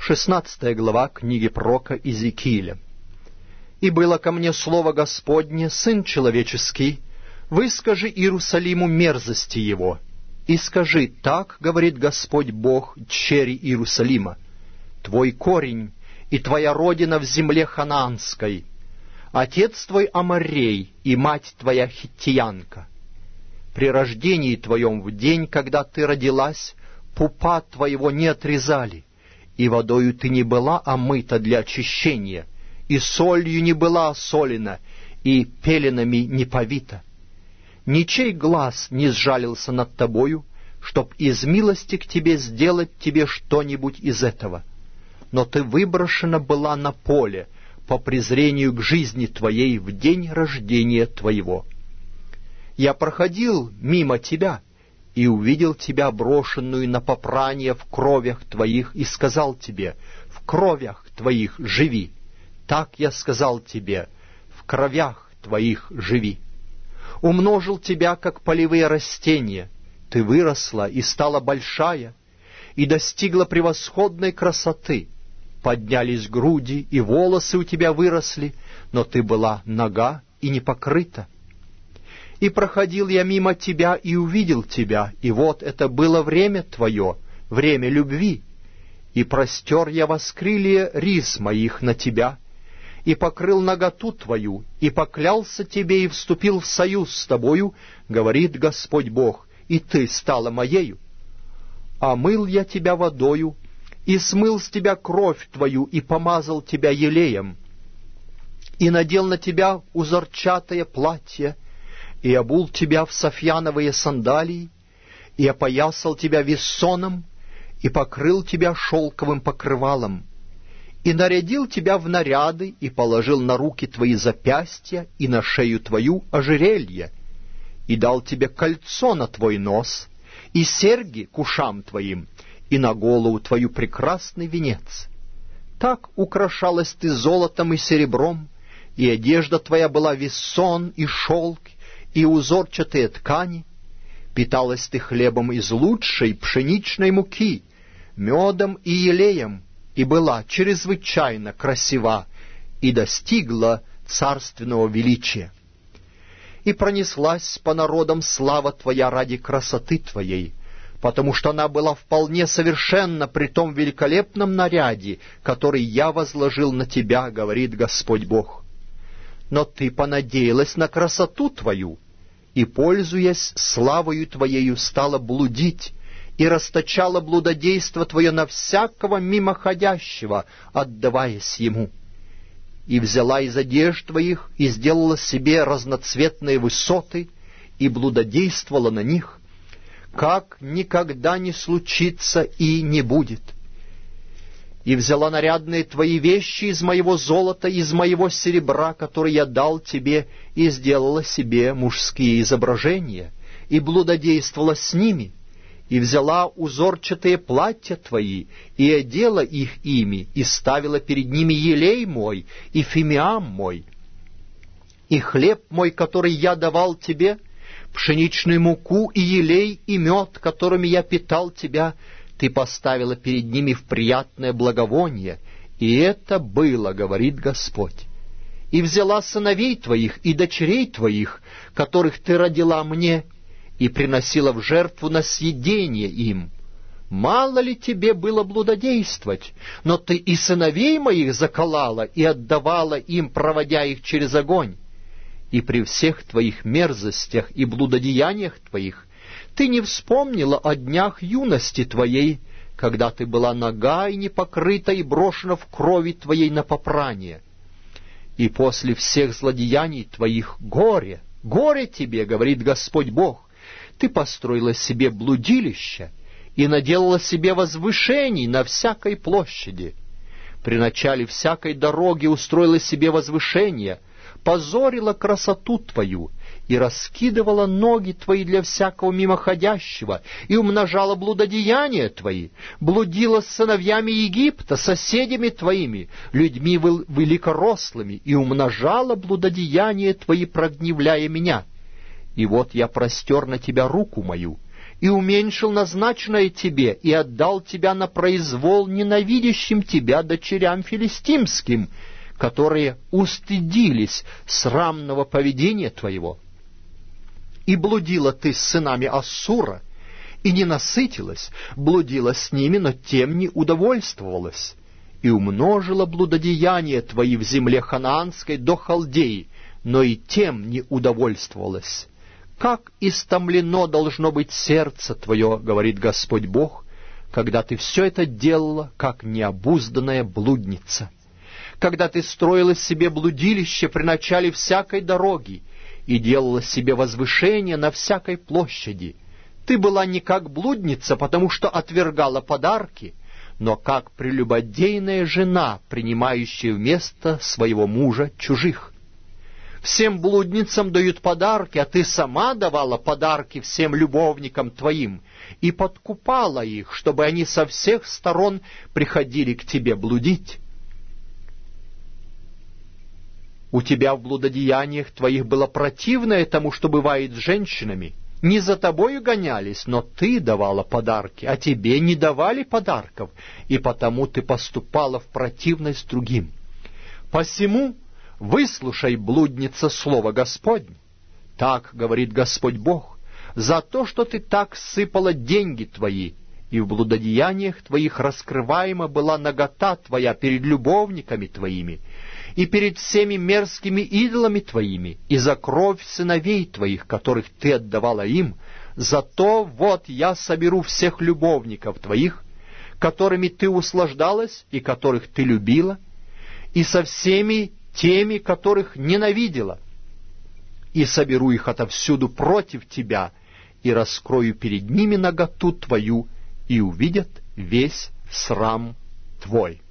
16 глава книги пророка Иезекииля. «И было ко мне слово Господне, сын человеческий, выскажи Иерусалиму мерзости его, и скажи, так говорит Господь Бог дщери Иерусалима, твой корень и твоя родина в земле ханаанской, отец твой Аморрей и мать твоя хиттиянка. При рождении твоем в день, когда ты родилась, пупа твоего не отрезали, и водою ты не была омыта для очищения, и солью не была осолена, и пеленами не повита. Ничей глаз не сжалился над тобою, чтоб из милости к тебе сделать тебе что-нибудь из этого. Но ты выброшена была на поле по презрению к жизни твоей в день рождения твоего. Я проходил мимо тебя и увидел тебя брошенную на попрание в кровях твоих, и сказал тебе: в кровях твоих живи. Так я сказал тебе: в кровях твоих живи. Умножил тебя, как полевые растения, ты выросла и стала большая, и достигла превосходной красоты. Поднялись груди, и волосы у тебя выросли, но ты была нага и не покрыта. И проходил я мимо тебя и увидел тебя, и вот это было время твое, время любви. И простер я воскрылья рис моих на тебя, и покрыл наготу твою, и поклялся тебе, и вступил в союз с тобою, говорит Господь Бог, и ты стала моею. Омыл я тебя водою, и смыл с тебя кровь твою, и помазал тебя елеем, и надел на тебя узорчатое платье, и обул тебя в софьяновые сандалии, и опоясал тебя виссоном, и покрыл тебя шелковым покрывалом, и нарядил тебя в наряды, и положил на руки твои запястья, и на шею твою ожерелье, и дал тебе кольцо на твой нос, и серьги к ушам твоим, и на голову твою прекрасный венец. Так украшалась ты золотом и серебром, и одежда твоя была виссон и шелк, и узорчатые ткани. Питалась ты хлебом из лучшей пшеничной муки, медом и елеем, и была чрезвычайно красива, и достигла царственного величия. И пронеслась по народам слава твоя ради красоты твоей, потому что она была вполне совершенна при том великолепном наряде, который я возложил на тебя, говорит Господь Бог. Но ты понадеялась на красоту твою, и, пользуясь славою твоею, стала блудить, и расточала блудодейство твое на всякого мимоходящего, отдаваясь ему. И взяла из одежд твоих, и сделала себе разноцветные высоты, и блудодействовала на них, как никогда не случится и не будет. И взяла нарядные твои вещи из моего золота, из моего серебра, который я дал тебе, и сделала себе мужские изображения, и блудодействовала с ними, и взяла узорчатые платья твои, и одела их ими, и ставила перед ними елей мой и фимиам мой. И хлеб мой, который я давал тебе, пшеничную муку и елей и мед, которыми я питал тебя, ты поставила перед ними в приятное благовоние, и это было, говорит Господь. И взяла сыновей твоих и дочерей твоих, которых ты родила мне, и приносила в жертву на съедение им. Мало ли тебе было блудодействовать, но ты и сыновей моих заколала и отдавала им, проводя их через огонь. И при всех твоих мерзостях и блудодеяниях твоих ты не вспомнила о днях юности твоей, когда ты была нага и непокрыта и брошена в крови твоей на попрание. И после всех злодеяний твоих горе, горе тебе, говорит Господь Бог, ты построила себе блудилище и наделала себе возвышений на всякой площади. При начале всякой дороги устроила себе возвышение, позорила красоту твою, и раскидывала ноги твои для всякого мимоходящего, и умножала блудодеяния твои, блудила с сыновьями Египта, соседями твоими, людьми великорослыми, и умножала блудодеяния твои, прогневляя меня. И вот я простер на тебя руку мою, и уменьшил назначенное тебе, и отдал тебя на произвол ненавидящим тебя дочерям филистимским, которые устыдились срамного поведения твоего. И блудила ты с сынами Ассура, и не насытилась, блудила с ними, но тем не удовольствовалась, и умножила блудодеяния твои в земле ханаанской до Халдеи, но и тем не удовольствовалась. Как истомлено должно быть сердце твое, говорит Господь Бог, когда ты все это делала, как необузданная блудница. Когда ты строила себе блудилище при начале всякой дороги и делала себе возвышение на всякой площади. Ты была не как блудница, потому что отвергала подарки, но как прелюбодейная жена, принимающая вместо своего мужа чужих. Всем блудницам дают подарки, а ты сама давала подарки всем любовникам твоим и подкупала их, чтобы они со всех сторон приходили к тебе блудить. У тебя в блудодеяниях твоих было противное тому, что бывает с женщинами. Не за тобою гонялись, но ты давала подарки, а тебе не давали подарков, и потому ты поступала в противность другим. Посему выслушай, блудница, слово Господне. Так говорит Господь Бог, за то, что ты так сыпала деньги твои, и в блудодеяниях твоих раскрываема была нагота твоя перед любовниками твоими, и перед всеми мерзкими идолами твоими, и за кровь сыновей твоих, которых ты отдавала им, зато вот я соберу всех любовников твоих, которыми ты услаждалась и которых ты любила, и со всеми теми, которых ненавидела, и соберу их отовсюду против тебя, и раскрою перед ними наготу твою, и увидят весь срам твой.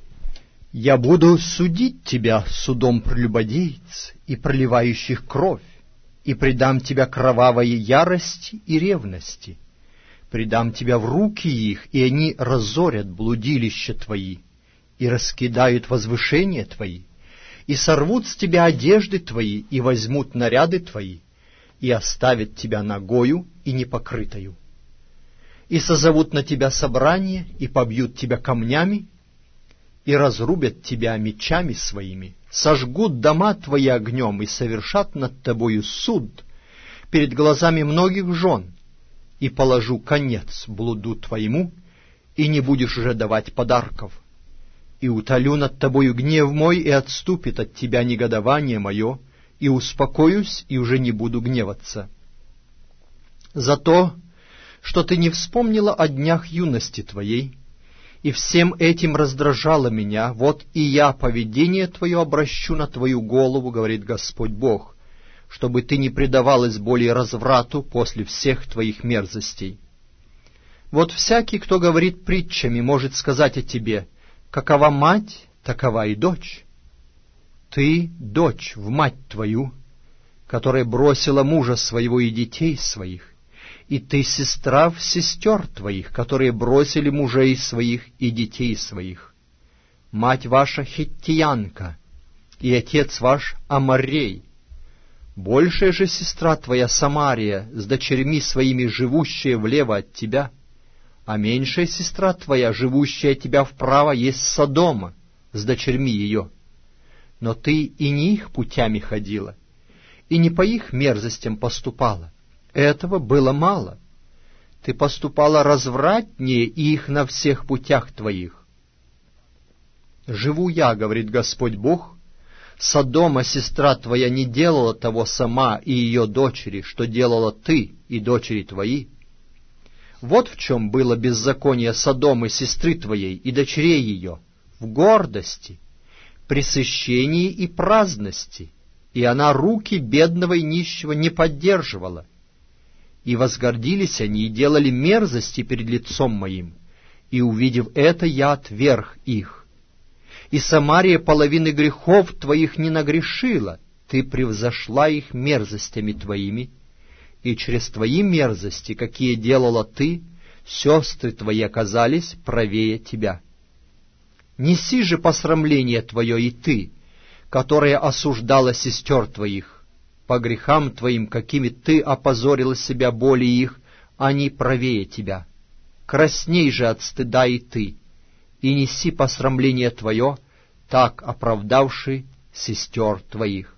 Я буду судить тебя судом прелюбодеец и проливающих кровь, и предам тебя кровавой ярости и ревности. Предам тебя в руки их, и они разорят блудилища твои, и раскидают возвышения твои, и сорвут с тебя одежды твои, и возьмут наряды твои, и оставят тебя нагою и непокрытою. И созовут на тебя собрание, и побьют тебя камнями, и разрубят тебя мечами своими, сожгут дома твои огнем, и совершат над тобою суд перед глазами многих жен, и положу конец блуду твоему, и не будешь уже давать подарков. И утолю над тобою гнев мой, и отступит от тебя негодование мое, и успокоюсь, и уже не буду гневаться. За то, что ты не вспомнила о днях юности твоей, и всем этим раздражало меня, вот и я поведение твое обращу на твою голову, говорит Господь Бог, чтобы ты не предавалась более разврату после всех твоих мерзостей. Вот всякий, кто говорит притчами, может сказать о тебе: какова мать, такова и дочь. Ты — дочь в мать твою, которая бросила мужа своего и детей своих, и ты — сестра в сестер твоих, которые бросили мужей своих и детей своих. Мать ваша хиттиянка, и отец ваш Аморрей. Большая же сестра твоя Самария, с дочерьми своими живущая влево от тебя, а меньшая сестра твоя, живущая от тебя вправо, есть Содома, с дочерьми ее. Но ты и не их путями ходила, и не по их мерзостям поступала. Этого было мало. Ты поступала развратнее их на всех путях твоих. Живу я, говорит Господь Бог, Содома, сестра твоя, не делала того сама и ее дочери, что делала ты и дочери твои. Вот в чем было беззаконие Содомы, сестры твоей, и дочерей ее: в гордости, пресыщении и праздности, и она руки бедного и нищего не поддерживала. И возгордились они, и делали мерзости перед лицом моим, и, увидев это, я отверг их. И Самария половины грехов твоих не нагрешила, ты превзошла их мерзостями твоими, и через твои мерзости, какие делала ты, сестры твои оказались правее тебя. Неси же посрамление твое и ты, которая осуждала сестер твоих, по грехам твоим, какими ты опозорила себя более их, они правее тебя. Красней же от стыда и ты, и неси посрамление твое, так оправдавший сестер твоих.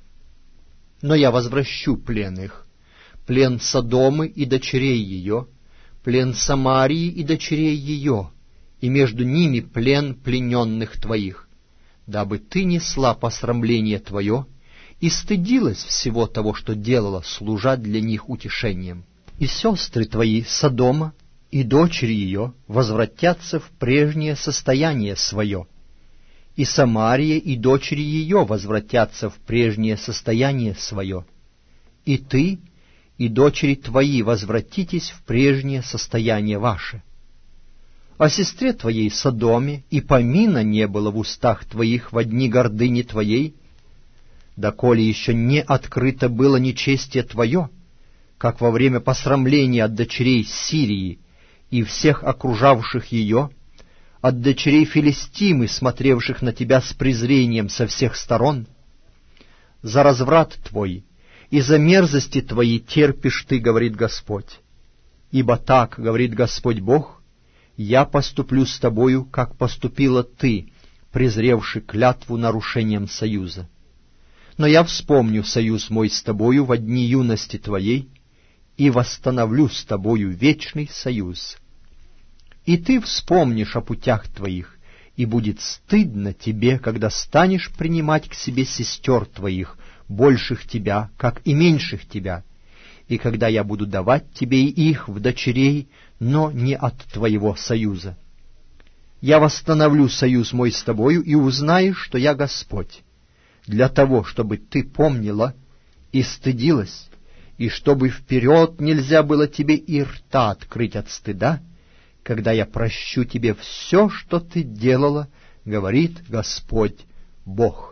Но я возвращу плен их, плен Содомы и дочерей ее, плен Самарии и дочерей ее, и между ними плен плененных твоих, дабы ты несла посрамление твое и стыдилась всего того, что делала, служа для них утешением. И сестры твои, Содома, и дочери ее возвратятся в прежнее состояние свое, и Самария и дочери ее возвратятся в прежнее состояние свое, и ты и дочери твои возвратитесь в прежнее состояние ваше. О сестре твоей Содоме и помина не было в устах твоих во дни гордыни твоей, доколе еще не открыто было нечестие твое, как во время посрамления от дочерей Сирии и всех окружавших ее, от дочерей Филистимы, смотревших на тебя с презрением со всех сторон. За разврат твой и за мерзости твои терпишь ты, говорит Господь. Ибо так, говорит Господь Бог, я поступлю с тобою, как поступила ты, презревши клятву нарушением союза. Но я вспомню союз мой с тобою во дни юности твоей и восстановлю с тобою вечный союз. И ты вспомнишь о путях твоих, и будет стыдно тебе, когда станешь принимать к себе сестер твоих, больших тебя, как и меньших тебя, и когда я буду давать тебе и их в дочерей, но не от твоего союза. Я восстановлю союз мой с тобою, и узнаешь, что я Господь, для того, чтобы ты помнила и стыдилась, и чтобы вперед нельзя было тебе и рта открыть от стыда, когда я прощу тебе все, что ты делала, говорит Господь Бог.